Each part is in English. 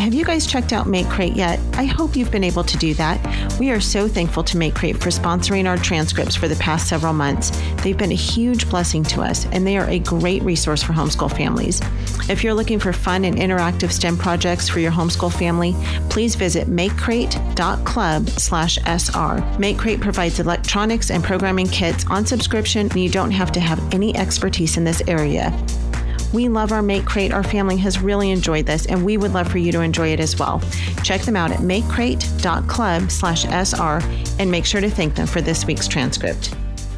have you guys checked out Make Crate yet? I hope you've been able to do that. We are so thankful to Make Crate for sponsoring our transcripts for the past several months. They've been a huge blessing to us, and they are a great resource for homeschool families. If you're looking for fun and interactive STEM projects for your homeschool family, please visit makecrate.club/SR. Make Crate provides electronics and programming kits on subscription, and you don't have to have any expertise in this area. We love our Make Crate. Our family has really enjoyed this, and we would love for you to enjoy it as well. Check them out at makecrate.club/SR and make sure to thank them for this week's transcript.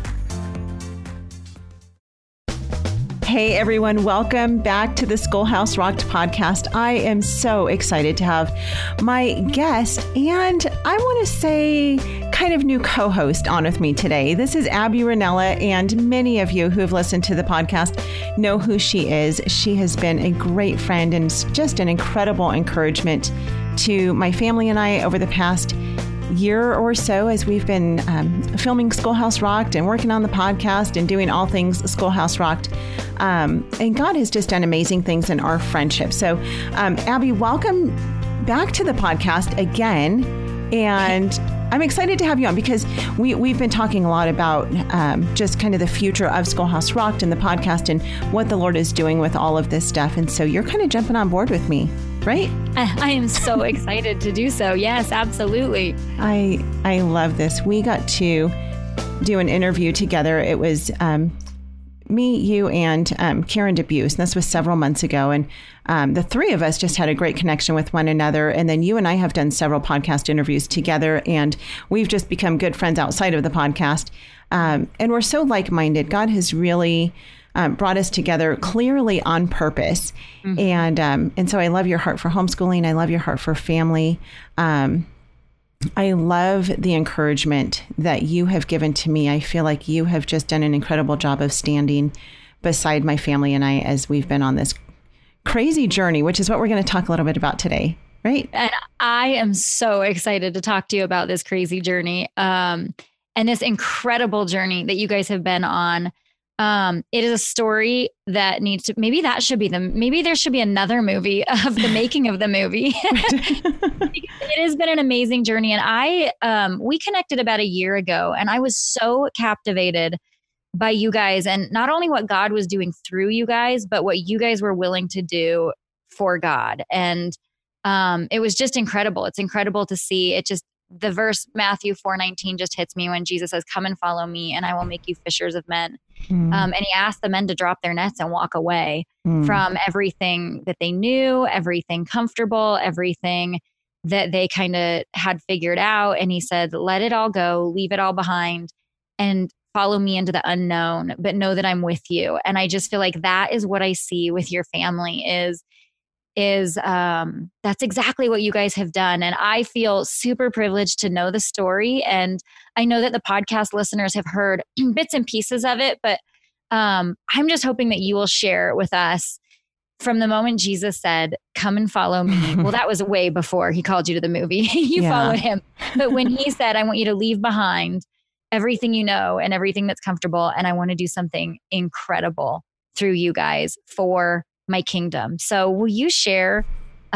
Hey everyone, welcome back to the Schoolhouse Rocked podcast. I am so excited to have my guest and I want to say kind of new co-host on with me today. This is Abby Ranella, and many of you who have listened to the podcast know who she is. She has been a great friend and just an incredible encouragement to my family and I over the past year or so as we've been filming Schoolhouse Rocked and working on the podcast and doing all things Schoolhouse Rocked. And God has just done amazing things in our friendship. So, Abby, welcome back to the podcast again. And I'm excited to have you on because we've been talking a lot about just kind of the future of Schoolhouse Rocked and the podcast and what the Lord is doing with all of this stuff. And so you're kind of jumping on board with me, right? I am so excited to do so. Yes, absolutely. I love this. We got to do an interview together. It was me, you, and Karen DeBuse. And this was several months ago. And the three of us just had a great connection with one another. And then you and I have done several podcast interviews together. And we've just become good friends outside of the podcast. And we're so like-minded. God has really brought us together clearly on purpose. Mm-hmm. And so I love your heart for homeschooling. I love your heart for family. I love the encouragement that you have given to me. I feel like you have just done an incredible job of standing beside my family and I as we've been on this crazy journey, which is what we're going to talk a little bit about today, right? And I am so excited to talk to you about this crazy journey and this incredible journey that you guys have been on. It is a story that needs to, maybe there should be another movie of the making of the movie. It has been an amazing journey. And we connected about a year ago and I was so captivated by you guys and not only what God was doing through you guys, but what you guys were willing to do for God. And, it was just incredible. It's incredible to see it. Just the verse Matthew 4:19 just hits me when Jesus says, "Come and follow me and I will make you fishers of men." And he asked the men to drop their nets and walk away from everything that they knew, everything comfortable, everything that they kind of had figured out. And he said, let it all go, leave it all behind and follow me into the unknown, but know that I'm with you. And I just feel like that is what I see with your family is that's exactly what you guys have done. And I feel super privileged to know the story. And I know that the podcast listeners have heard bits and pieces of it, but I'm just hoping that you will share with us from the moment Jesus said, "Come and follow me." Well, that was way before he called you to the movie. You followed him. But when he said, "I want you to leave behind everything you know and everything that's comfortable, and I want to do something incredible through you guys for my kingdom." So will you share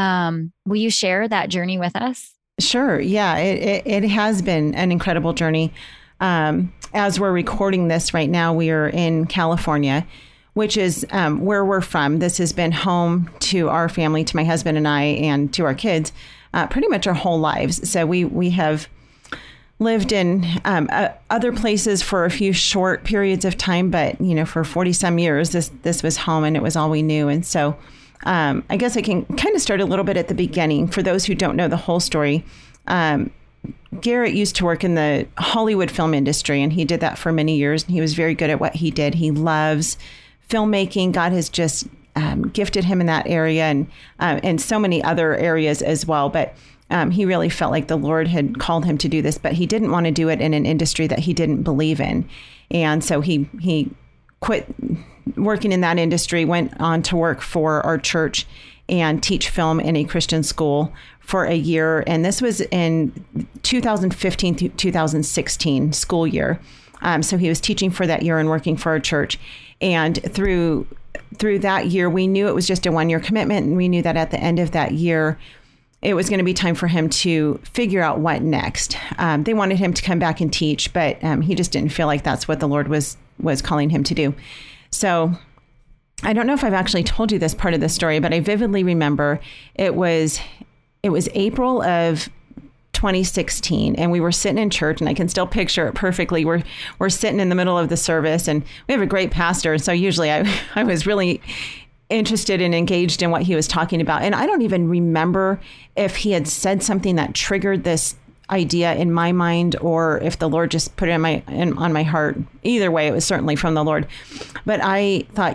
that journey with us? Sure. Yeah, it has been an incredible journey. As we're recording this right now, we are in California, which is where we're from. This has been home to our family, to my husband and I, and to our kids, pretty much our whole lives. So we have lived in other places for a few short periods of time, but for 40 some years, this was home and it was all we knew. And so I guess I can kind of start a little bit at the beginning. For those who don't know the whole story, Garrett used to work in the Hollywood film industry, and he did that for many years. And he was very good at what he did. He loves filmmaking. God has just gifted him in that area and so many other areas as well. But he really felt like the Lord had called him to do this, but he didn't want to do it in an industry that he didn't believe in. And so he quit working in that industry, went on to work for our church and teach film in a Christian school for a year. And this was in 2015 to 2016 school year. So he was teaching for that year and working for our church. And through that year, we knew it was just a one-year commitment. And we knew that at the end of that year, it was going to be time for him to figure out what next. They wanted him to come back and teach, but he just didn't feel like that's what the Lord was calling him to do. So I don't know if I've actually told you this part of the story, but I vividly remember it was April of 2016, and we were sitting in church, and I can still picture it perfectly. We're sitting in the middle of the service, and we have a great pastor. So usually I was really interested and engaged in what he was talking about. And I don't even remember if he had said something that triggered this idea in my mind, or if the Lord just put it on my heart. Either way, it was certainly from the Lord. But I thought,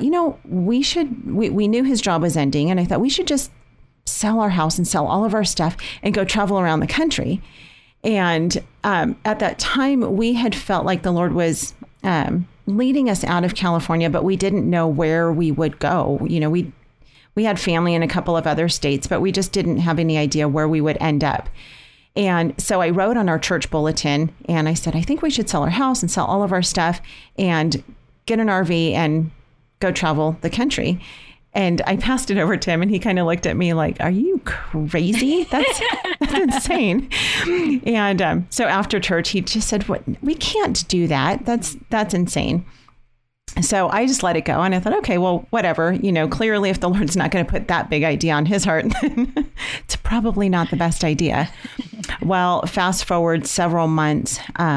we knew his job was ending, and I thought we should just sell our house and sell all of our stuff and go travel around the country. And at that time, we had felt like the Lord was leading us out of California, but we didn't know where we would go. We had family in a couple of other states, but we just didn't have any idea where we would end up. And so I wrote on our church bulletin, and I said, I think we should sell our house and sell all of our stuff and get an RV and go travel the country. And I passed it over to him, and he kind of looked at me like, are you crazy? That's insane. And so after church, he just said, "What? We can't do that. That's insane." So I just let it go. And I thought, okay, well, whatever. Clearly, if the Lord's not going to put that big idea on his heart, then it's probably not the best idea. Well, fast forward several months,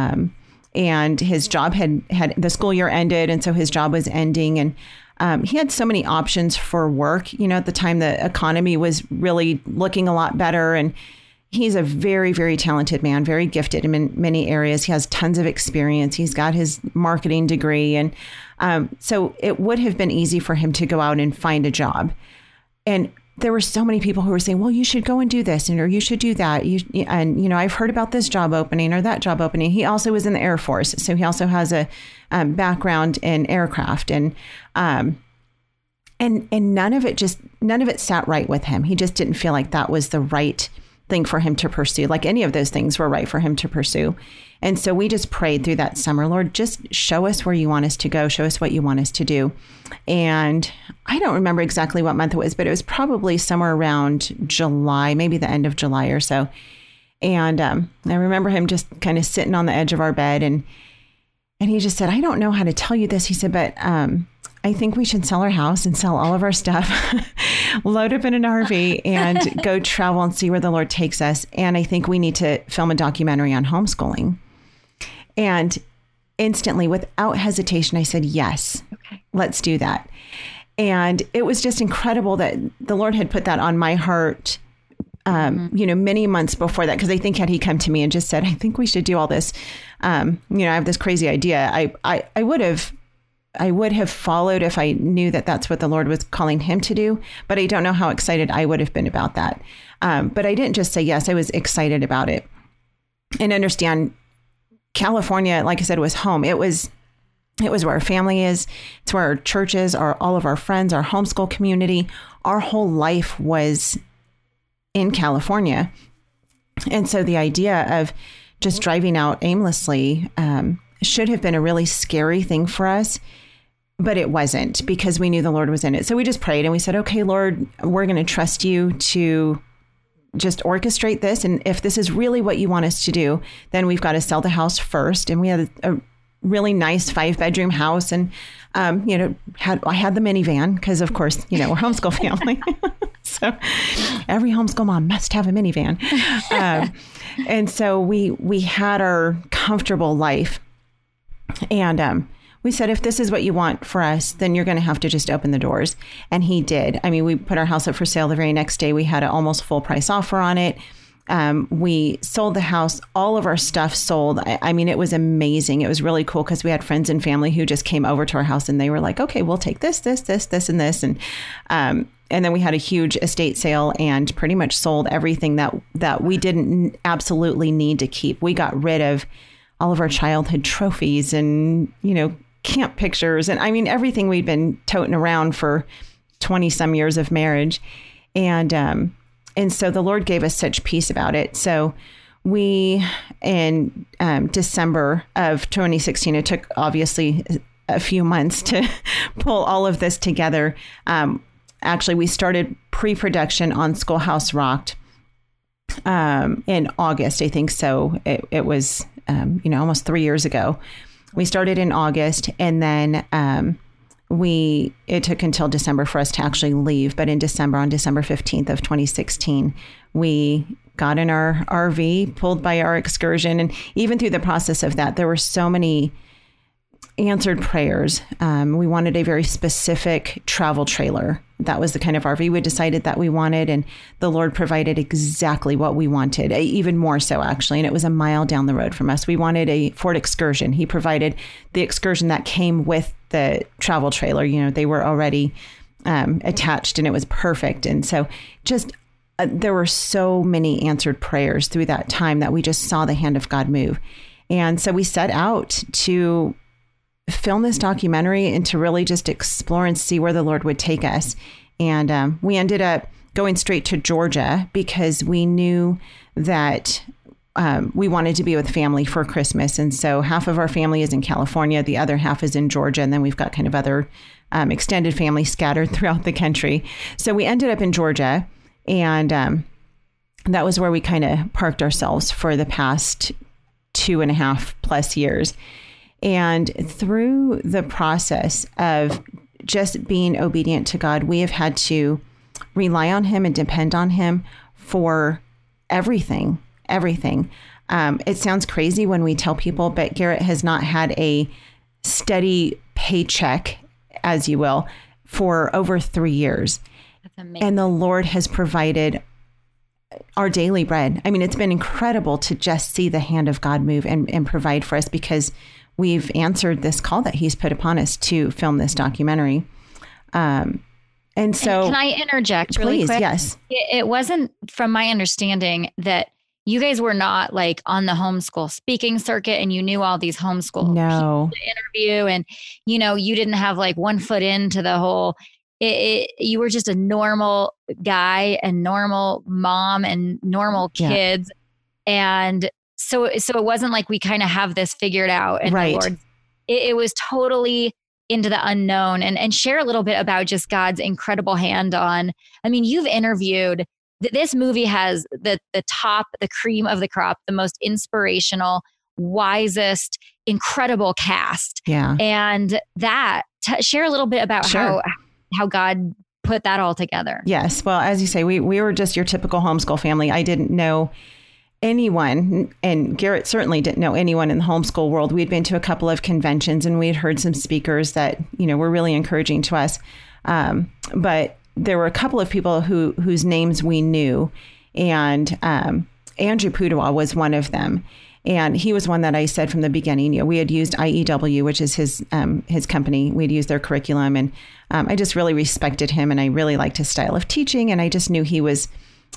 and his job had the school year ended. And so his job was ending, and he had so many options for work. At the time, the economy was really looking a lot better. And he's a very, very talented man, very gifted in many areas. He has tons of experience. He's got his marketing degree. And so it would have been easy for him to go out and find a job. And there were so many people who were saying, well, you should go and do this, or you should do that. I've heard about this job opening or that job opening. He also was in the Air Force. So he also has a background in aircraft, and none of it sat right with him. He just didn't feel like that was the right thing for him to pursue. Like any of those things were right for him to pursue. And so we just prayed through that summer, Lord, just show us where you want us to go. Show us what you want us to do. And I don't remember exactly what month it was, but it was probably somewhere around July, maybe the end of July or so. And I remember him just kind of sitting on the edge of our bed, and he just said, I don't know how to tell you this. He said, but I think we should sell our house and sell all of our stuff, load up in an RV, and go travel and see where the Lord takes us. And I think we need to film a documentary on homeschooling. And instantly, without hesitation, I said, yes, okay, let's do that. And it was just incredible that the Lord had put that on my heart, many months before that, because I think had he come to me and just said, I think we should do all this, I have this crazy idea, I would have followed if I knew that that's what the Lord was calling him to do. But I don't know how excited I would have been about that. But I didn't just say yes, I was excited about it. And understand, California, like I said, was home. It was where our family is. It's where our church is, all of our friends, our homeschool community. Our whole life was in California. And so the idea of just driving out aimlessly should have been a really scary thing for us. But it wasn't, because we knew the Lord was in it. So we just prayed and we said, okay, Lord, we're going to trust you to just orchestrate this. And if this is really what you want us to do, then we've got to sell the house first. And we had a really nice 5-bedroom house. And, I had the minivan because, of course, we're a homeschool family. So every homeschool mom must have a minivan. And so we had our comfortable life. And we said, if this is what you want for us, then you're going to have to just open the doors. And he did. I mean, we put our house up for sale the very next day. We had an almost full price offer on it. We sold the house. All of our stuff sold. I mean, it was amazing. It was really cool because we had friends and family who just came over to our house, and they were like, okay, we'll take this, and this. And then we had a huge estate sale and pretty much sold everything that we didn't absolutely need to keep. We got rid of all of our childhood trophies and, camp pictures. And I mean, everything we'd been toting around for 20 some years of marriage. And so the Lord gave us such peace about it. So we, in December of 2016, it took obviously a few months to pull all of this together. Actually, we started pre-production on Schoolhouse Rocked in August, I think. So it was, almost 3 years ago. We started in August, and then it took until December for us to actually leave. But in December, on December 15th of 2016, we got in our RV, pulled by our excursion. And even through the process of that, there were so many answered prayers. We wanted a very specific travel trailer. That was the kind of RV we decided that we wanted. And the Lord provided exactly what we wanted, even more so, actually. And it was a mile down the road from us. We wanted a Ford Excursion. He provided the Excursion that came with the travel trailer. They were already attached, and it was perfect. And so there were so many answered prayers through that time that we just saw the hand of God move. And so we set out to film this documentary and to really just explore and see where the Lord would take us. And we ended up going straight to Georgia because we knew that we wanted to be with family for Christmas. And so half of our family is in California, the other half is in Georgia. And then we've got kind of other extended family scattered throughout the country. So we ended up in Georgia, and that was where we kind of parked ourselves for the past 2.5+ years. And through the process of just being obedient to God, we have had to rely on him and depend on him for everything. It sounds crazy when we tell people, but Garrett has not had a steady paycheck, as you will, for over 3 years. That's amazing. And the Lord has provided our daily bread. I mean, it's been incredible to just see the hand of God move and provide for us, because we've answered this call that he's put upon us to film this documentary. And so, can I interject really quick? Yes. It wasn't, from my understanding, that you guys were not like on the homeschool speaking circuit and you knew all these homeschool people to interview, and, you didn't have like one foot into the whole, you were just a normal guy and normal mom and normal kids. Yeah. And so it wasn't like we kind of have this figured out. And right. The Lord, it was totally into the unknown. And share a little bit about just God's incredible hand on, you've interviewed, this movie has the top, the cream of the crop, the most inspirational, wisest, incredible cast. Yeah. And share a little bit about how God put that all together. Yes. Well, as you say, we were just your typical homeschool family. I didn't know anyone, and Garrett certainly didn't know anyone in the homeschool world. We had been to a couple of conventions, and we had heard some speakers that, were really encouraging to us. But there were a couple of people whose names we knew, and Andrew Pudewa was one of them. And he was one that I said from the beginning, we had used IEW, which is his company. We'd used their curriculum, and I just really respected him, and I really liked his style of teaching. And I just knew he was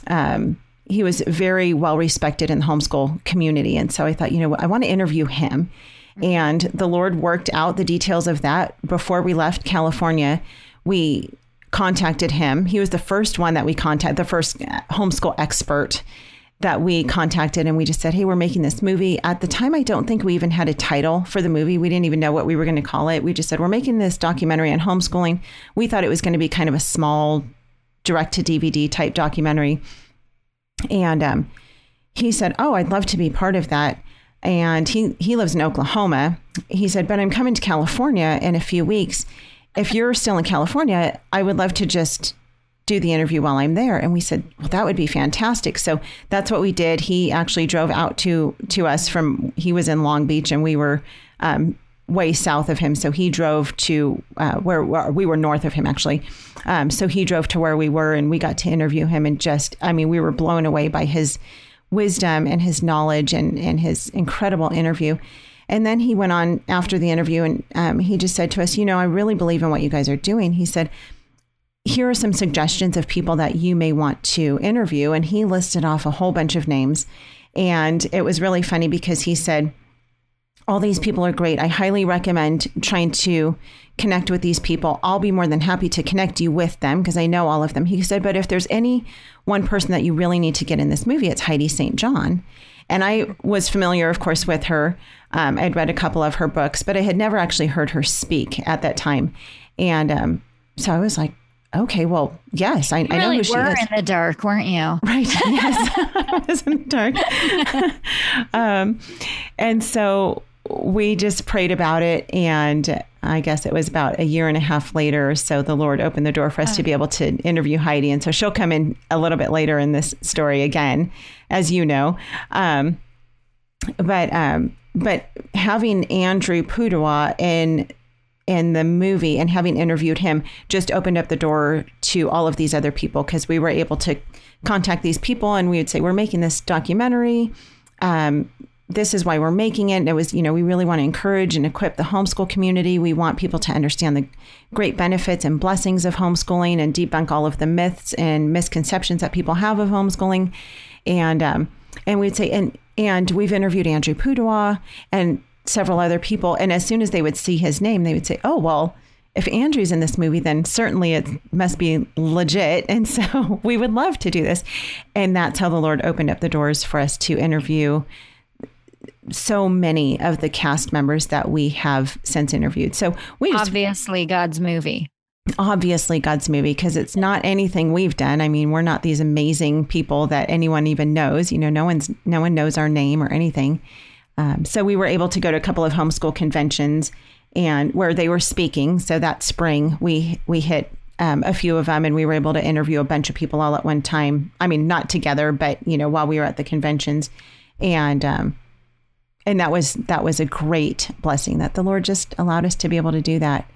very well respected in the homeschool community. And so I thought, I want to interview him. And the Lord worked out the details of that. Before we left California, we contacted him. He was the first one that we contacted, the first homeschool expert that we contacted. And we just said, hey, we're making this movie. At the time, I don't think we even had a title for the movie. We didn't even know what we were going to call it. We just said, we're making this documentary on homeschooling. We thought it was going to be kind of a small direct to DVD type documentary. And he said, oh, I'd love to be part of that. And he lives in Oklahoma. He said, but I'm coming to California in a few weeks. If you're still in California, I would love to just do the interview while I'm there. And we said, well, that would be fantastic. So that's what we did. He actually drove out to us he was in Long Beach, and we were way south of him. So he drove to where we were north of him, actually. So he drove to where we were, and we got to interview him, and we were blown away by his wisdom and his knowledge and his incredible interview. And then he went on after the interview, and he just said to us, I really believe in what you guys are doing. He said, here are some suggestions of people that you may want to interview. And he listed off a whole bunch of names. And it was really funny because he said, all these people are great. I highly recommend trying to connect with these people. I'll be more than happy to connect you with them because I know all of them. He said, but if there's any one person that you really need to get in this movie, it's Heidi St. John. And I was familiar, of course, with her. I'd read a couple of her books, but I had never actually heard her speak at that time. And so I was like, okay, well, yes, I know who she were is. in the dark, weren't you? Right. Yes, I was in the dark. And so we just prayed about it. And I guess it was about a year and a half later. So the Lord opened the door for us to be able to interview Heidi. And so she'll come in a little bit later in this story again, as you know. But having Andrew Pudewa in the movie and having interviewed him just opened up the door to all of these other people, because we were able to contact these people and we would say, we're making this documentary. This is why we're making it. And it was, we really want to encourage and equip the homeschool community. We want people to understand the great benefits and blessings of homeschooling and debunk all of the myths and misconceptions that people have of homeschooling. And we'd say, and we've interviewed Andrew Pudewa and several other people. And as soon as they would see his name, they would say, oh, well, if Andrew's in this movie, then certainly it must be legit. And so we would love to do this. And that's how the Lord opened up the doors for us to interview so many of the cast members that we have since interviewed. So we just, obviously God's movie, because it's not anything we've done. I mean, we're not these amazing people that anyone even knows. No one knows our name or anything. So we were able to go to a couple of homeschool conventions and where they were speaking. So that spring we hit a few of them, and we were able to interview a bunch of people all at one time. I mean, not together, but while we were at the conventions, and that was a great blessing that the Lord just allowed us to be able to do that.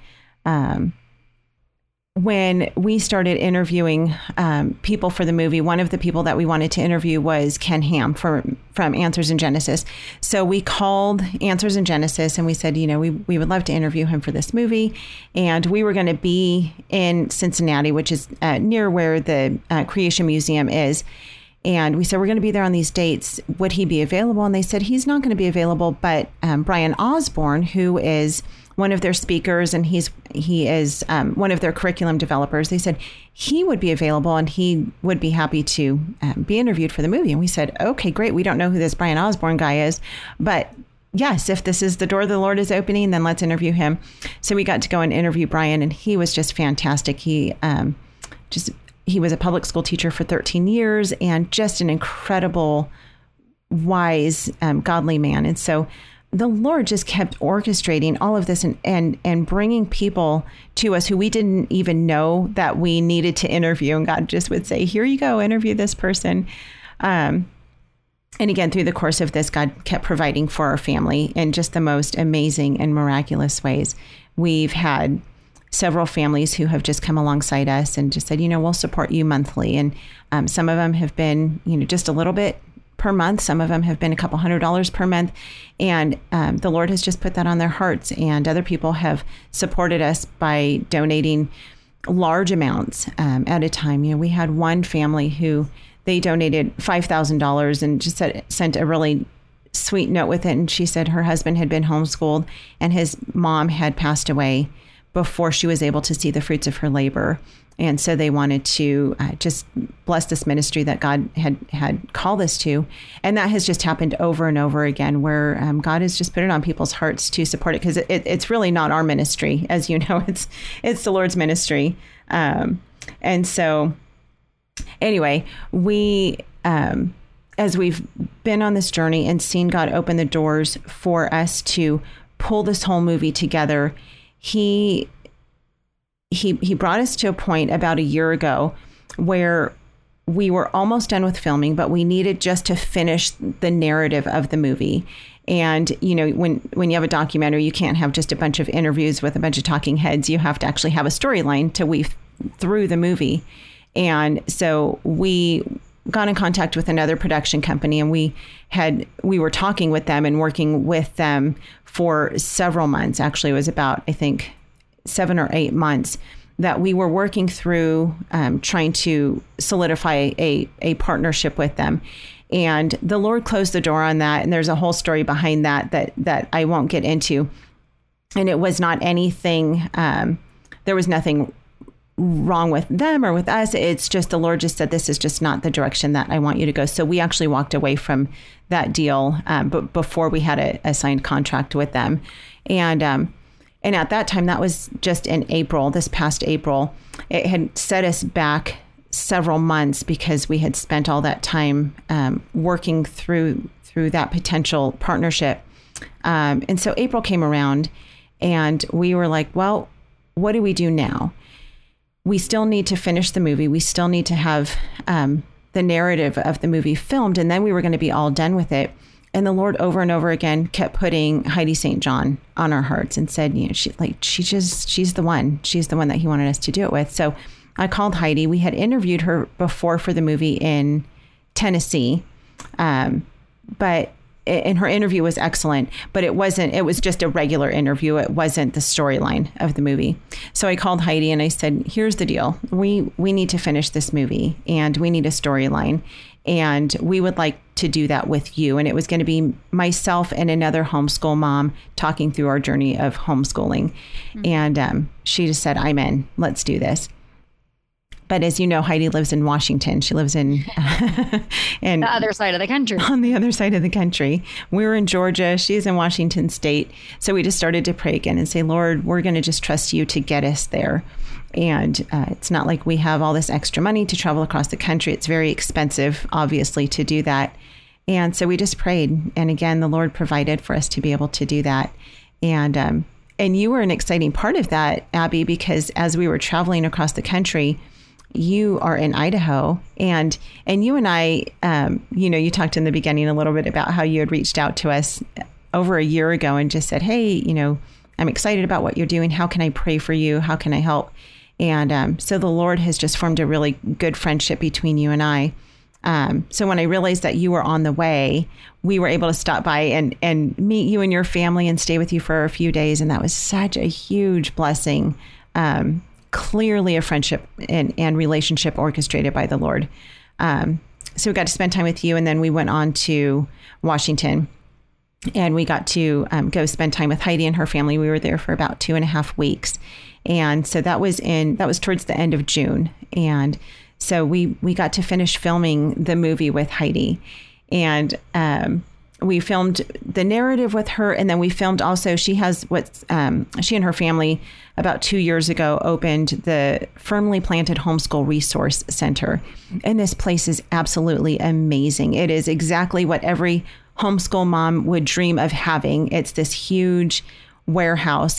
When we started interviewing people for the movie, one of the people that we wanted to interview was Ken Ham from Answers in Genesis. So we called Answers in Genesis and we said, we would love to interview him for this movie. And we were going to be in Cincinnati, which is near where the Creation Museum is. And we said, we're going to be there on these dates. Would he be available? And they said, he's not going to be available, but Brian Osborne, who is one of their speakers, and he is one of their curriculum developers, they said he would be available and he would be happy to be interviewed for the movie. And we said, okay, great. We don't know who this Brian Osborne guy is, but yes, if this is the door the Lord is opening, then let's interview him. So we got to go and interview Brian, and he was just fantastic. He was a public school teacher for 13 years and just an incredible, wise, godly man. And so the Lord just kept orchestrating all of this and bringing people to us who we didn't even know that we needed to interview. And God just would say, here you go, interview this person. And again, through the course of this, God kept providing for our family in just the most amazing and miraculous ways. We've had several families who have just come alongside us and just said, we'll support you monthly. And some of them have been, just a little bit per month. Some of them have been a couple $100s per month. And the Lord has just put that on their hearts. And other people have supported us by donating large amounts at a time. We had one family who they donated $5,000 and just sent a really sweet note with it. And she said her husband had been homeschooled and his mom had passed away before she was able to see the fruits of her labor. And so they wanted to just bless this ministry that God had called us to. And that has just happened over and over again, where God has just put it on people's hearts to support it, because it's really not our ministry. As you know, it's the Lord's ministry. And so anyway, we, as we've been on this journey and seen God open the doors for us to pull this whole movie together, He brought us to a point about a year ago where we were almost done with filming, but we needed just to finish the narrative of the movie. And, when you have a documentary, you can't have just a bunch of interviews with a bunch of talking heads. You have to actually have a storyline to weave through the movie. And so we got in contact with another production company, and we were talking with them and working with them for several months. Actually, it was about, I think, 7 or 8 months that we were working through trying to solidify a partnership with them. And the Lord closed the door on that. And there's a whole story behind that I won't get into. And it was not anything, there was nothing wrong with them or with us. It's just the Lord just said, this is just not the direction that I want you to go. So we actually walked away from that deal, but before we had a signed contract with them. And And at that time, that was just in April, this past April. It had set us back several months because we had spent all that time working through that potential partnership. And so April came around and we were like, well, what do we do now? We still need to finish the movie. We still need to have the narrative of the movie filmed, and then we were going to be all done with it. And the Lord over and over again kept putting Heidi St. John on our hearts and said, you know, she's the one. She's the one that he wanted us to do it with. So I called Heidi. We had interviewed her before for the movie in Tennessee, but her interview was excellent, but it was just a regular interview. It wasn't the storyline of the movie. So I called Heidi and I said, here's the deal. We need to finish this movie and we need a storyline. And we would like to do that with you. And it was going to be myself and another homeschool mom talking through our journey of homeschooling. Mm-hmm. And she just said, I'm in. Let's do this. But as you know, Heidi lives in Washington. She lives in the other side of the country. On the other side of the country. We were in Georgia. She's in Washington State. So we just started to pray again and say, Lord, we're going to just trust you to get us there. And it's not like we have all this extra money to travel across the country. It's very expensive, obviously, to do that. And so we just prayed. And again, the Lord provided for us to be able to do that. And you were an exciting part of that, Abby, because as we were traveling across the country, you are in Idaho, and you and I, you talked in the beginning a little bit about how you had reached out to us over a year ago and just said, hey, I'm excited about what you're doing. How can I pray for you? How can I help? And so the Lord has just formed a really good friendship between you and I. So when I realized that you were on the way, we were able to stop by and meet you and your family and stay with you for a few days. And that was such a huge blessing. Clearly a friendship and relationship orchestrated by the Lord. So we got to spend time with you, and then we went on to Washington, and we got to go spend time with Heidi and her family. We were there for about 2.5 weeks, and so that was towards the end of June, and so we got to finish filming the movie with Heidi, and we filmed the narrative with her, and then we filmed also, she and her family about 2 years ago opened the Firmly Planted Homeschool Resource Center. And this place is absolutely amazing. It is exactly what every homeschool mom would dream of having. It's this huge warehouse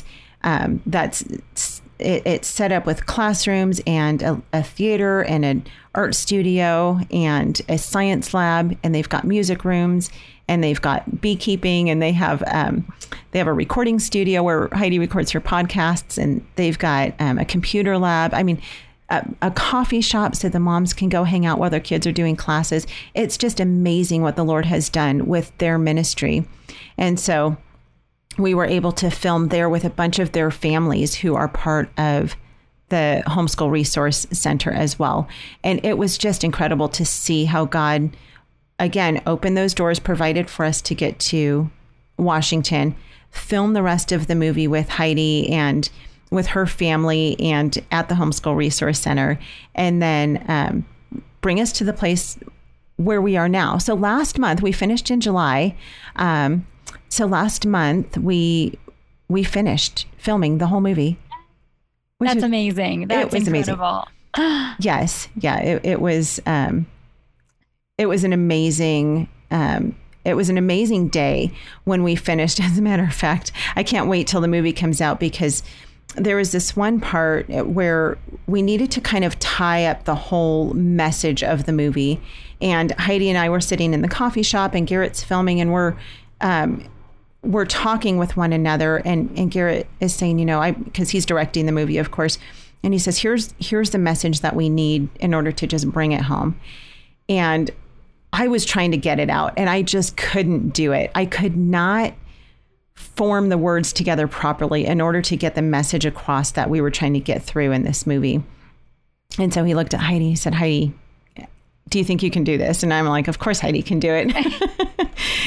it's set up with classrooms and a theater and an art studio and a science lab, and they've got music rooms, and they've got beekeeping, and they have a recording studio where Heidi records her podcasts, and they've got a computer lab. I mean, a coffee shop so the moms can go hang out while their kids are doing classes. It's just amazing what the Lord has done with their ministry. And so we were able to film there with a bunch of their families who are part of the Homeschool Resource Center as well. And it was just incredible to see how God, again, opened those doors, provided for us to get to Washington, film the rest of the movie with Heidi and with her family and at the Homeschool Resource Center, and then bring us to the place where we are now. So last month, we finished in July. So last month we finished filming the whole movie. That's amazing. That's incredible. Amazing. Yes. Yeah. It was an amazing, it was an amazing day when we finished. As a matter of fact, I can't wait till the movie comes out, because there was this one part where we needed to kind of tie up the whole message of the movie. And Heidi and I were sitting in the coffee shop, and Garrett's filming, and we're talking with one another, and Garrett is saying, because he's directing the movie, of course, and he says, here's the message that we need in order to just bring it home. And I was trying to get it out, and I just couldn't do it. I could not form the words together properly in order to get the message across that we were trying to get through in this movie. And so he looked at Heidi, he said, Heidi, do you think you can do this? And I'm like, of course Heidi can do it.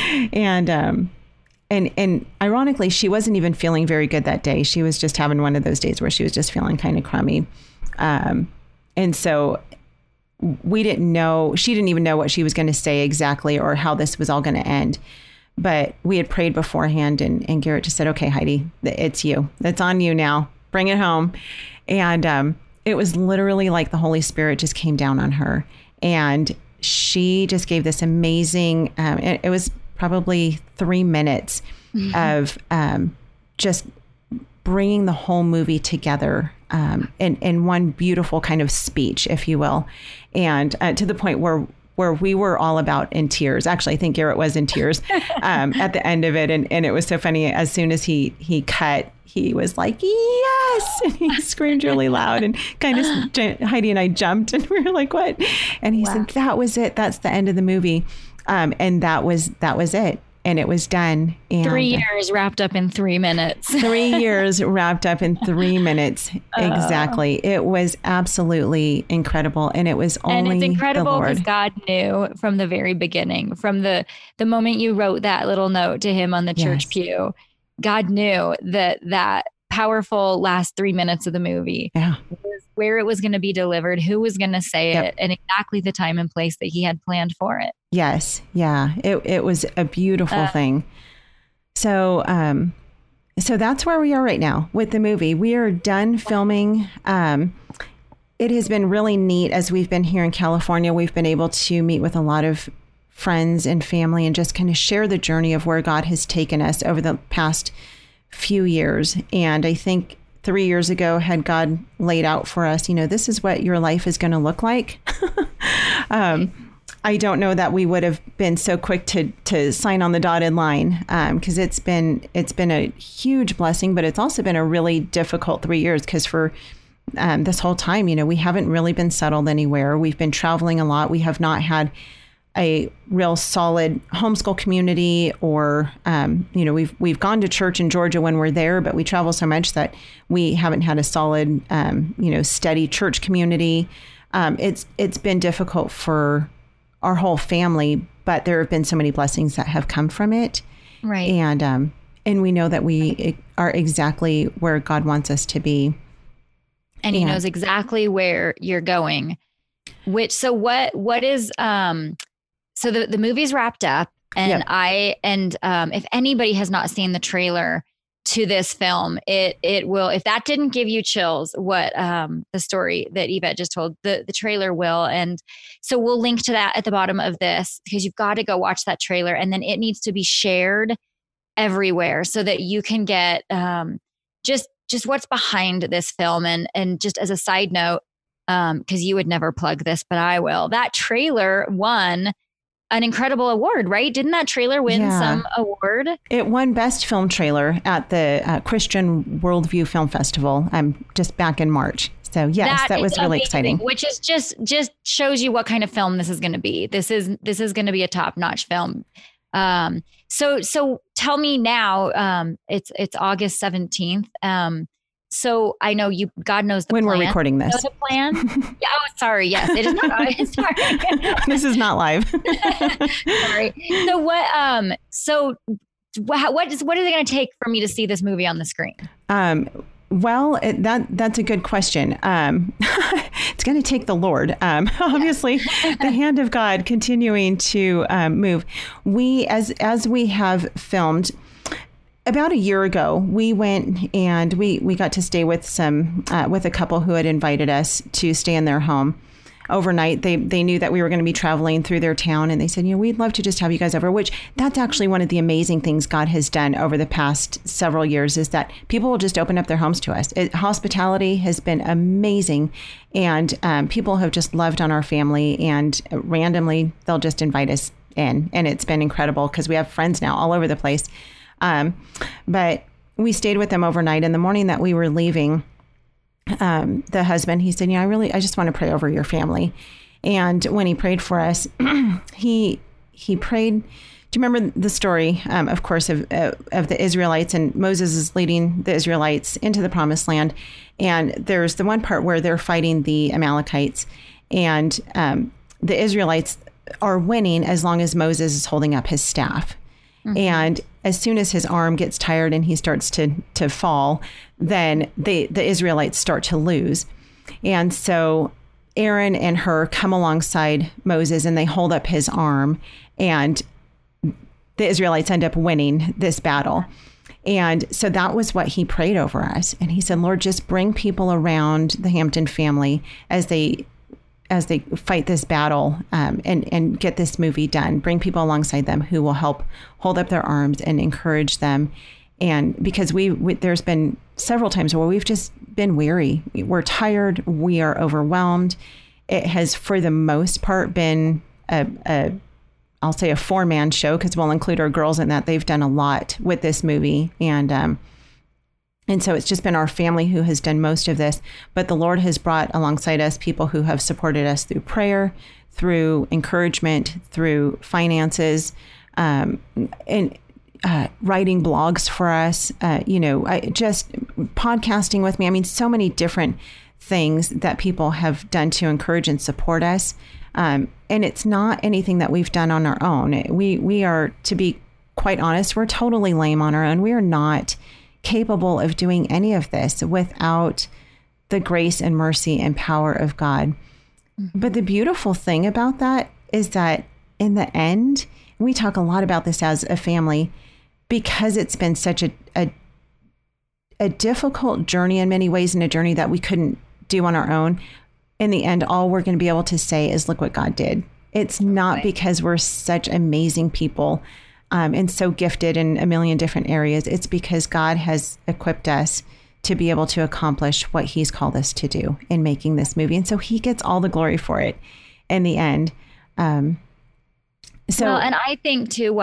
And ironically, she wasn't even feeling very good that day. She was just having one of those days where she was just feeling kind of crummy. And so she didn't even know what she was going to say exactly or how this was all going to end. But we had prayed beforehand, and Garrett just said, okay, Heidi, it's you. It's on you now. Bring it home. And it was literally like the Holy Spirit just came down on her. And she just gave this amazing, it was probably 3 minutes of just bringing the whole movie together in one beautiful kind of speech, if you will. And to the point where we were all about in tears. Actually, I think Garrett was in tears at the end of it. And it was so funny. As soon as he cut, he was like, yes. And he screamed really loud, and kind of Heidi and I jumped, and we were like, what? And he said, that was it. That's the end of the movie. And that was it. And it was done. And 3 years wrapped up in 3 minutes. 3 years wrapped up in 3 minutes. Exactly. It was absolutely incredible. And it was only and it's incredible because God knew from the very beginning, from the moment you wrote that little note to him on the church pew, God knew that powerful last 3 minutes of the movie was where it was going to be delivered, who was going to say it, and exactly the time and place that he had planned for it. Yes. Yeah. It was a beautiful thing. So that's where we are right now with the movie. We are done filming. It has been really neat as we've been here in California. We've been able to meet with a lot of friends and family and just kind of share the journey of where God has taken us over the past few years. And I think 3 years ago, had God laid out for us, this is what your life is going to look like. I don't know that we would have been so quick to sign on the dotted line, because it's been a huge blessing, but it's also been a really difficult 3 years, because for this whole time, we haven't really been settled anywhere. We've been traveling a lot. We have not had a real solid homeschool community, or we've gone to church in Georgia when we're there, but we travel so much that we haven't had a solid steady church community. It's been difficult for our whole family, but there have been so many blessings that have come from it. Right. And we know that we are exactly where God wants us to be. And he knows exactly where you're going. So the movie's wrapped up, and if anybody has not seen the trailer to this film, it will, if that didn't give you chills, what the story that Yvette just told, the trailer will. And so we'll link to that at the bottom of this, because you've got to go watch that trailer, and then it needs to be shared everywhere so that you can get just what's behind this film. And just as a side note, because you would never plug this, but I will, that trailer won an incredible award, right? Didn't that trailer win some award? It won Best Film Trailer at the Christian Worldview Film Festival just back in March. So yes, that was really exciting. Which is just shows you what kind of film this is going to be. This is going to be a top-notch film. So tell me now, it's August 17th. So I know you, God knows the when plan. We're recording this. Know the plan? Yeah. Oh, sorry. Yes, it is not. Sorry. This is not live. Sorry. So what is it going to take for me to see this movie on the screen? Well, that's a good question. It's going to take the Lord. Obviously, the hand of God continuing to move. We, as we have filmed. About a year ago, we went and we got to stay with with a couple who had invited us to stay in their home overnight. They knew that we were going to be traveling through their town, and they said, we'd love to just have you guys over, which that's actually one of the amazing things God has done over the past several years, is that people will just open up their homes to us. Hospitality has been amazing, and people have just loved on our family, and randomly they'll just invite us in, and it's been incredible because we have friends now all over the place. But we stayed with them overnight. In the morning that we were leaving, the husband, he said, I just want to pray over your family. And when he prayed for us, he prayed. Do you remember the story, of course, of the Israelites, and Moses is leading the Israelites into the promised land. And there's the one part where they're fighting the Amalekites, and the Israelites are winning as long as Moses is holding up his staff. Mm-hmm. And as soon as his arm gets tired and he starts to fall, then the Israelites start to lose. And so Aaron and Hur come alongside Moses, and they hold up his arm, and the Israelites end up winning this battle. And so that was what he prayed over us. And he said, Lord, just bring people around the Hampton family as they fight this battle, and get this movie done. Bring people alongside them who will help hold up their arms and encourage them. And because there's been several times where we've just been weary. We're tired. We are overwhelmed. It has, for the most part, been I'll say a 4-man show, because we'll include our girls in that. They've done a lot with this movie. And so it's just been our family who has done most of this. But the Lord has brought alongside us people who have supported us through prayer, through encouragement, through finances, and writing blogs for us, just podcasting with me. I mean, so many different things that people have done to encourage and support us. And it's not anything that we've done on our own. We are, to be quite honest, we're totally lame on our own. We are not capable of doing any of this without the grace and mercy and power of God. Mm-hmm. But the beautiful thing about that is that in the end, we talk a lot about this as a family, because it's been such a difficult journey in many ways, and a journey that we couldn't do on our own. In the end, all we're going to be able to say is, look what God did. It's not because we're such amazing people and so gifted in a million different areas. It's because God has equipped us to be able to accomplish what he's called us to do in making this movie. And so he gets all the glory for it in the end. And I think too,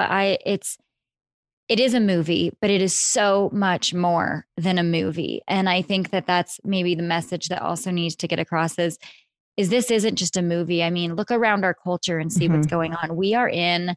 it is a movie, but it is so much more than a movie. And I think that that's maybe the message that also needs to get across is this isn't just a movie. I mean, look around our culture and see what's going on. We are in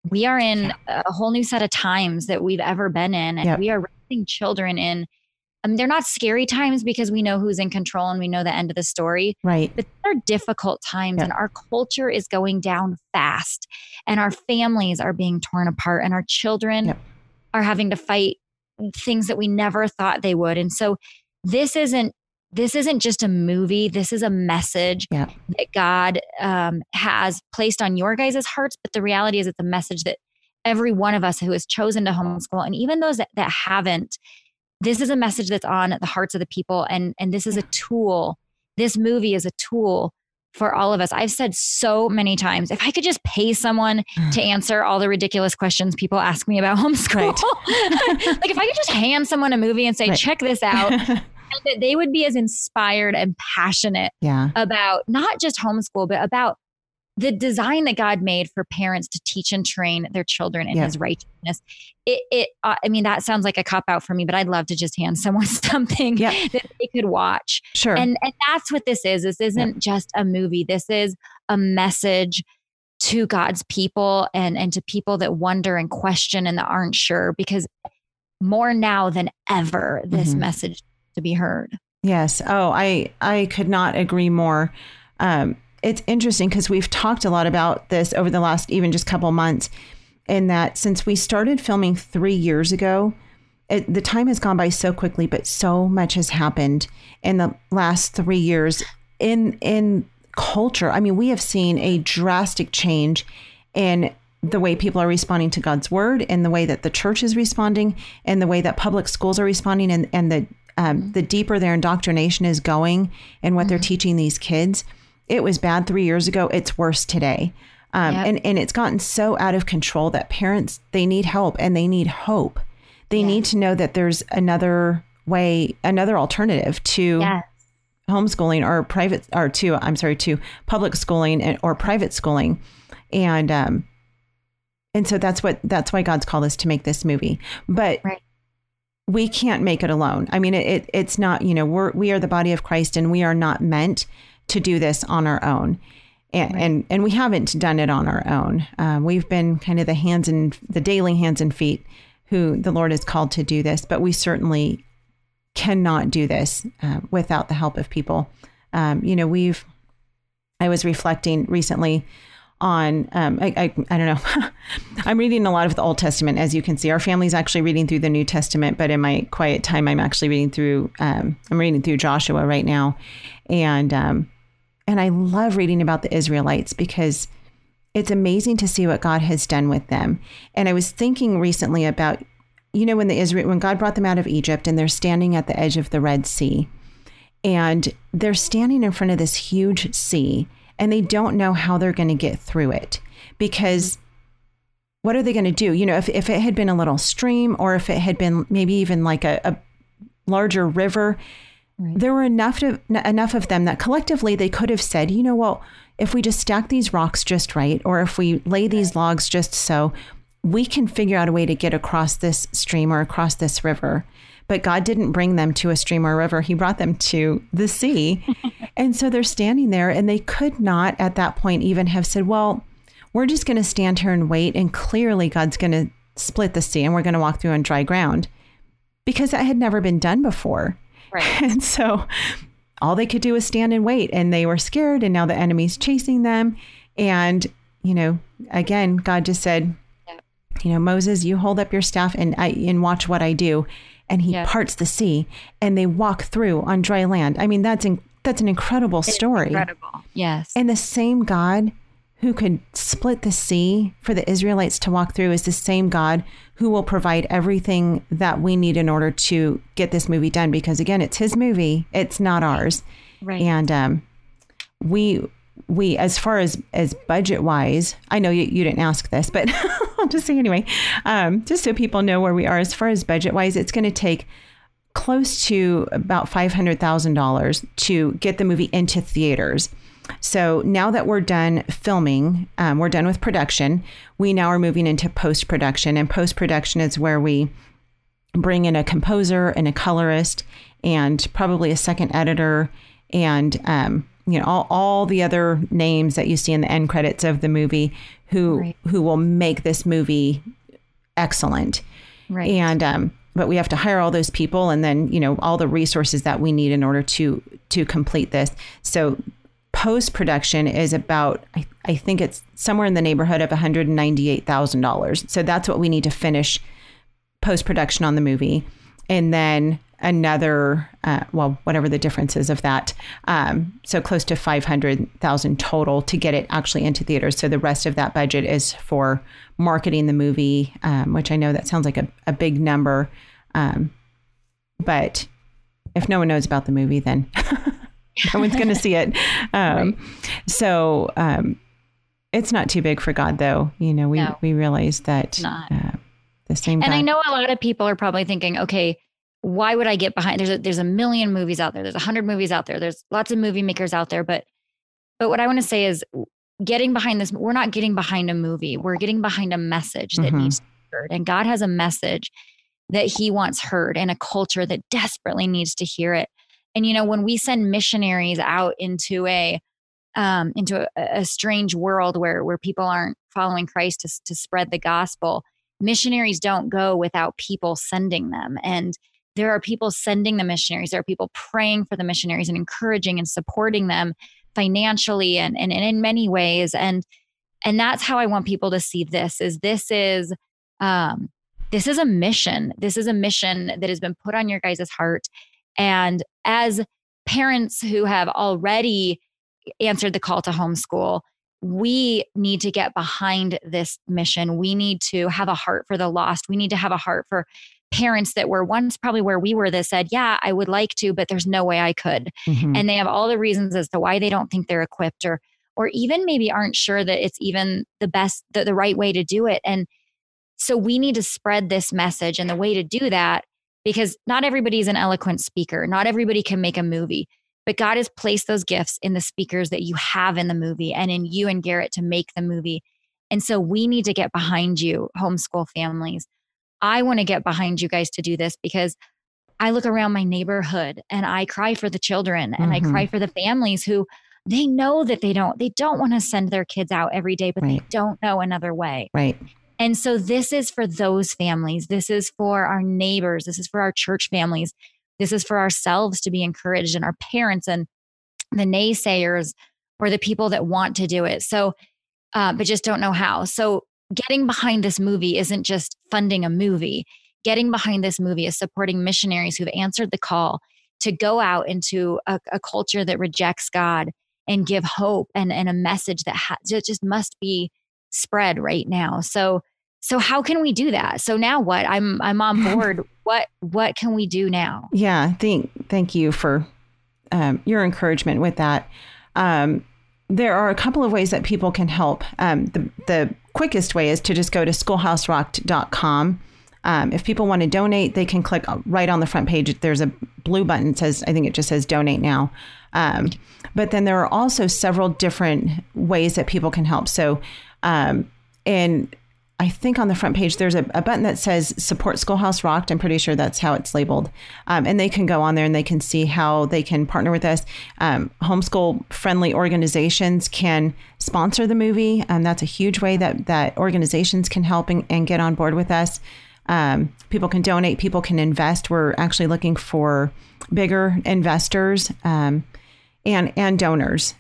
a whole new set of times that we've ever been in. And we are raising children in, they're not scary times because we know who's in control and we know the end of the story. Right. But they're difficult times, and our culture is going down fast, and our families are being torn apart, and our children are having to fight things that we never thought they would. And so this isn't just a movie. This is a message that God has placed on your guys' hearts. But the reality is, it's a message that every one of us who has chosen to homeschool, and even those that haven't, this is a message that's on the hearts of the people. And this is a tool. This movie is a tool for all of us. I've said so many times, if I could just pay someone to answer all the ridiculous questions people ask me about homeschool, like if I could just hand someone a movie and say, check this out, that they would be as inspired and passionate about not just homeschool, but about the design that God made for parents to teach and train their children in his righteousness. I mean, that sounds like a cop out for me, but I'd love to just hand someone something that they could watch. Sure. And that's what this is. This isn't just a movie. This is a message to God's people and to people that wonder and question and that aren't sure, because more now than ever, this message to be heard. Yes. Oh, I could not agree more. It's interesting because we've talked a lot about this over the last even just couple months, in that since we started filming 3 years ago, the time has gone by so quickly, but so much has happened in the last 3 years in culture. I mean, we have seen a drastic change in the way people are responding to God's word, in the way that the church is responding, and the way that public schools are responding, and the deeper their indoctrination is going and what they're teaching these kids. It was bad 3 years ago. It's worse today. And it's gotten so out of control that parents, they need help and they need hope. They need to know that there's another way, another alternative to homeschooling to public schooling or private schooling. And so that's why God's called us to make this movie. But we can't make it alone. I mean, it's not, we are the body of Christ, and we are not meant to do this on our own. And we haven't done it on our own. We've been kind of the daily hands and feet who the Lord has called to do this, but we certainly cannot do this without the help of people. I was reflecting recently on, I don't know, I'm reading a lot of the Old Testament. As you can see, our family's actually reading through the New Testament, but in my quiet time, I'm actually reading through Joshua right now. And I love reading about the Israelites because it's amazing to see what God has done with them. And I was thinking recently about, when God brought them out of Egypt and they're standing at the edge of the Red Sea, and they're standing in front of this huge sea, and they don't know how they're going to get through it, because what are they going to do? If it had been a little stream, or if it had been maybe even like a larger river, right, there were enough of them that collectively they could have said, well, if we just stack these rocks just right, or if we lay these logs just so, we can figure out a way to get across this stream or across this river. But God didn't bring them to a stream or a river. He brought them to the sea. And so they're standing there, and they could not at that point even have said, well, we're just going to stand here and wait, and clearly God's going to split the sea and we're going to walk through on dry ground, because that had never been done before. Right. And so all they could do was stand and wait, and they were scared, and now the enemy's chasing them. And, again, God just said, Moses, you hold up your staff and watch what I do. And he parts the sea, and they walk through on dry land. I mean, that's an incredible story. Incredible. Yes. And the same God who could split the sea for the Israelites to walk through is the same God who will provide everything that we need in order to get this movie done. Because again, it's his movie. It's not ours. Right. And we, as far as budget wise, I know you didn't ask this, but I'll just say anyway, just so people know where we are as far as budget wise, it's going to take close to about $500,000 to get the movie into theaters. So now that we're done filming, we're done with production, we now are moving into post-production. And post-production is where we bring in a composer and a colorist and probably a second editor and, all the other names that you see in the end credits of the movie who will make this movie excellent. Right. And, but we have to hire all those people, and then, all the resources that we need in order to complete this. So post-production is about, I think it's somewhere in the neighborhood of $198,000. So that's what we need to finish post-production on the movie. And then another, whatever the difference is of that. So close to $500,000 total to get it actually into theaters. So the rest of that budget is for marketing the movie, which I know that sounds like a big number. But if no one knows about the movie, then no one's going to see it. Right. So it's not too big for God, though. We realize that the same God. And I know a lot of people are probably thinking, okay, why would I get behind? There's a million movies out there. There's 100 movies out there. There's lots of movie makers out there. But what I want to say is getting behind this, we're not getting behind a movie. We're getting behind a message that needs to be heard. And God has a message that he wants heard, and a culture that desperately needs to hear it. And, when we send missionaries out into a strange world where people aren't following Christ to spread the gospel, missionaries don't go without people sending them. And there are people sending the missionaries. There are people praying for the missionaries and encouraging and supporting them financially and in many ways. And that's how I want people to see this is a mission. This is a mission that has been put on your guys' heart. And as parents who have already answered the call to homeschool, we need to get behind this mission. We need to have a heart for the lost. We need to have a heart for parents that were once probably where we were that said, yeah, I would like to, but there's no way I could. Mm-hmm. And they have all the reasons as to why they don't think they're equipped or even maybe aren't sure that it's even the best, the right way to do it. And so we need to spread this message, and the way to do that, because not everybody's an eloquent speaker. Not everybody can make a movie, but God has placed those gifts in the speakers that you have in the movie and in you and Garrett to make the movie. And so we need to get behind you, homeschool families. I want to get behind you guys to do this, because I look around my neighborhood and I cry for the children and I cry for the families who they know that they don't want to send their kids out every day, but they don't know another way. Right. And so this is for those families. This is for our neighbors. This is for our church families. This is for ourselves to be encouraged, and our parents and the naysayers or the people that want to do it. So, but just don't know how. So getting behind this movie isn't just funding a movie. Getting behind this movie is supporting missionaries who've answered the call to go out into a culture that rejects God and give hope and a message that just must be spread right now. So how can we do that? So now what? I'm on board. What can we do now? Yeah. Thank you for your encouragement with that. There are a couple of ways that people can help. The quickest way is to just go to schoolhouserocked.com. If people want to donate, they can click right on the front page. There's a blue button. I think it just says donate now. But then there are also several different ways that people can help. So, and I think on the front page, there's a button that says support Schoolhouse Rocked. I'm pretty sure that's how it's labeled. And they can go on there and they can see how they can partner with us. Homeschool friendly organizations can sponsor the movie. That's a huge way that organizations can help and get on board with us. People can donate, people can invest. We're actually looking for bigger investors and donors.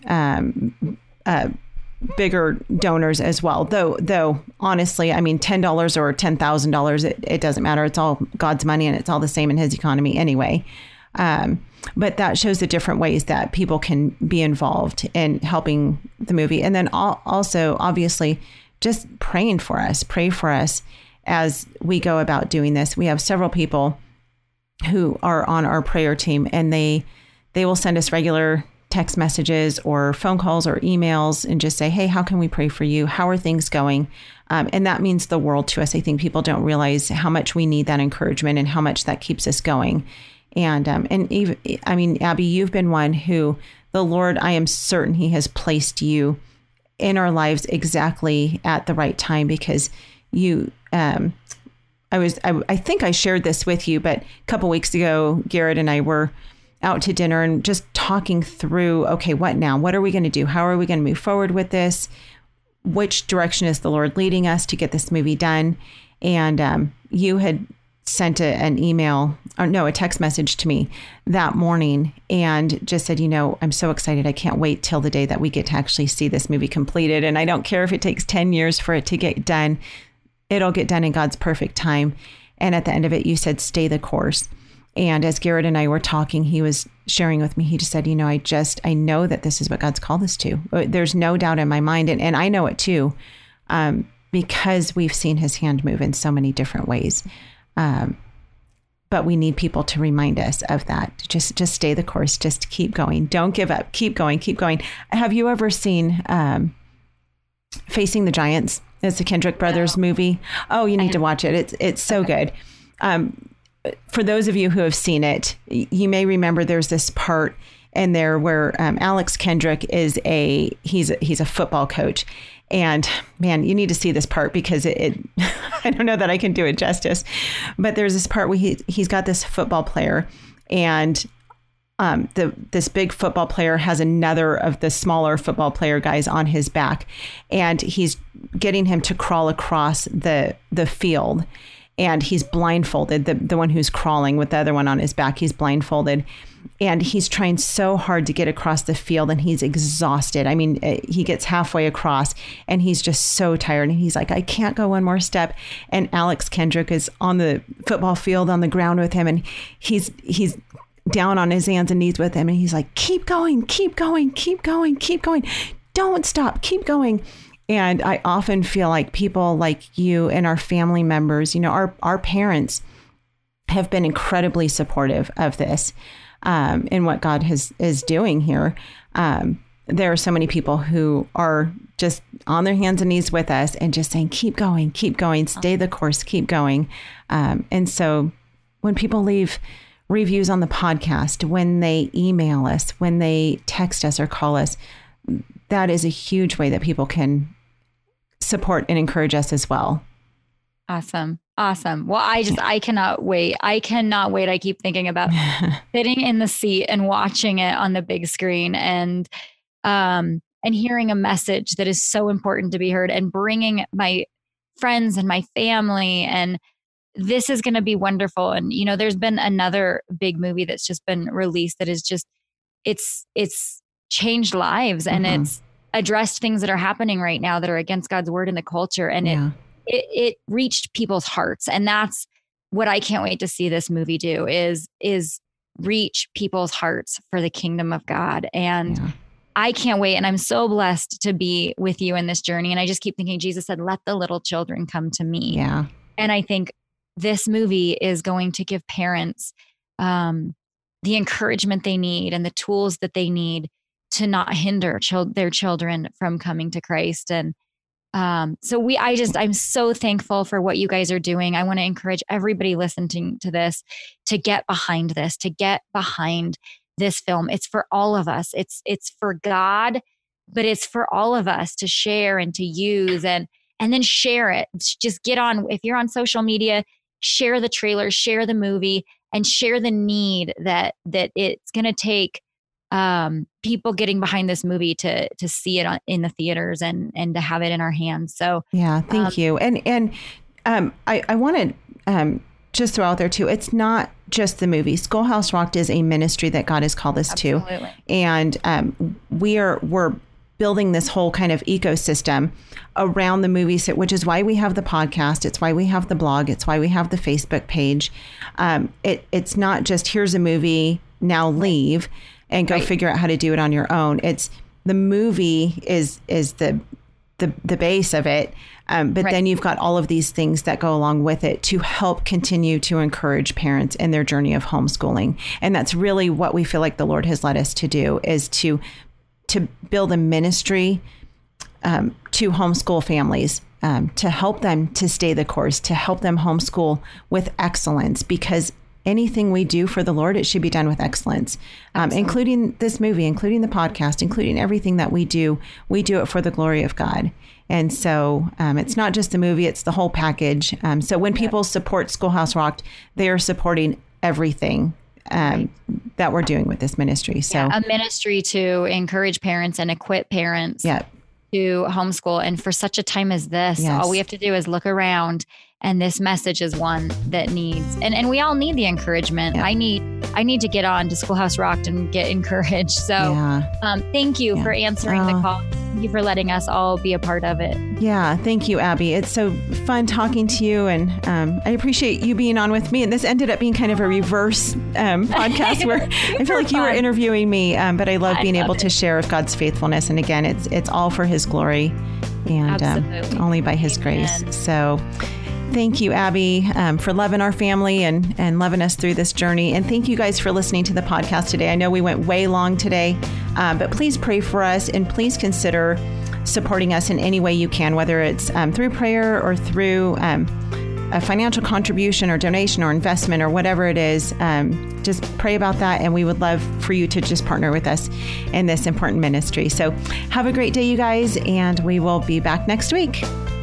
Bigger donors as well. Though honestly, I mean, $10 or $10,000, it doesn't matter. It's all God's money and it's all the same in his economy anyway. But that shows the different ways that people can be involved in helping the movie. And then also, obviously, just pray for us as we go about doing this. We have several people who are on our prayer team, and they will send us regular text messages or phone calls or emails and just say, hey, how can we pray for you? How are things going? And that means the world to us. I think people don't realize how much we need that encouragement and how much that keeps us going. And even, I mean, Abby, you've been one who the Lord, I am certain he has placed you in our lives exactly at the right time, because you, I think I shared this with you, but a couple weeks ago, Garrett and I were out to dinner and just talking through, okay, what now? What are we going to do? How are we going to move forward with this? Which direction is the Lord leading us to get this movie done? And you had sent a text message to me that morning and just said, I'm so excited. I can't wait till the day that we get to actually see this movie completed. And I don't care if it takes 10 years for it to get done. It'll get done in God's perfect time. And at the end of it, you said, stay the course. And as Garrett and I were talking, he was sharing with me, he just said, I know that this is what God's called us to. There's no doubt in my mind. And I know it too, because we've seen his hand move in so many different ways. But we need people to remind us of that. Just stay the course. Just keep going. Don't give up. Keep going. Keep going. Have you ever seen Facing the Giants? It's the Kendrick Brothers movie. Oh, you need to watch it. It's so good. For those of you who have seen it, you may remember there's this part in there where Alex Kendrick he's a football coach. And man, you need to see this part because I don't know that I can do it justice, but there's this part where he's got this football player, and this big football player has another of the smaller football player guys on his back, and he's getting him to crawl across the field. And he's blindfolded, the one who's crawling with the other one on his back, he's blindfolded. And he's trying so hard to get across the field, and he's exhausted. I mean, he gets halfway across and he's just so tired. And he's like, I can't go one more step. And Alex Kendrick is on the football field on the ground with him. And he's down on his hands and knees with him. And he's like, keep going, keep going, keep going, keep going. Don't stop, keep going. And I often feel like people like you and our family members, our parents have been incredibly supportive of this and what God is doing here. There are so many people who are just on their hands and knees with us and just saying, keep going, stay the course, keep going. And so when people leave reviews on the podcast, when they email us, when they text us or call us, that is a huge way that people can support and encourage us as well. Awesome. Well, I cannot wait. I keep thinking about sitting in the seat and watching it on the big screen and hearing a message that is so important to be heard and bringing my friends and my family. And this is going to be wonderful. And, there's been another big movie that's just been released that is just, it's changed lives and it's addressed things that are happening right now that are against God's word in the culture. And it reached people's hearts. And that's what I can't wait to see this movie do is reach people's hearts for the kingdom of God. And I can't wait. And I'm so blessed to be with you in this journey. And I just keep thinking, Jesus said, let the little children come to me. Yeah. And I think this movie is going to give parents the encouragement they need and the tools that they need to not hinder their children from coming to Christ. And I'm so thankful for what you guys are doing. I want to encourage everybody listening to this to get behind this, to get behind this film. It's for all of us. It's for God, but it's for all of us to share and to use and then share it. Just get on, if you're on social media, share the trailer, share the movie, and share the need that it's going to take people getting behind this movie to see it in the theaters and to have it in our hands. So yeah, thank you. And I want to just throw out there too, it's not just the movie. Schoolhouse Rocked is a ministry that God has called us to, and we're building this whole kind of ecosystem around the movies, which is why we have the podcast. It's why we have the blog. It's why we have the Facebook page. It's not just here's a movie, now leave and go figure out how to do it on your own. It's the movie is the base of it. But then you've got all of these things that go along with it to help continue to encourage parents in their journey of homeschooling. And that's really what we feel like the Lord has led us to do, is to build a ministry to homeschool families, to help them to stay the course, to help them homeschool with excellence, because anything we do for the Lord, it should be done with excellence, including this movie, including the podcast, including everything that we do it for the glory of God. And so it's not just the movie, it's the whole package. So when people support Schoolhouse Rocked, they are supporting everything that we're doing with this ministry. So a ministry to encourage parents and equip parents to homeschool. And for such a time as this, all we have to do is look around, and this message is one that needs, and we all need the encouragement. I need to get on to Schoolhouse Rocked and get encouraged. So thank you for answering the call. Thank you for letting us all be a part of it. Yeah. Thank you, Abby. It's so fun talking to you, and I appreciate you being on with me. And this ended up being kind of a reverse podcast where I feel like you were interviewing me, but I love being able to share of God's faithfulness. And again, it's all for His glory and only by His grace. So thank you, Abby, for loving our family and loving us through this journey. And thank you guys for listening to the podcast today. I know we went way long today, but please pray for us, and please consider supporting us in any way you can, whether it's through prayer or through a financial contribution or donation or investment or whatever it is. Just pray about that. And we would love for you to just partner with us in this important ministry. So have a great day, you guys, and we will be back next week.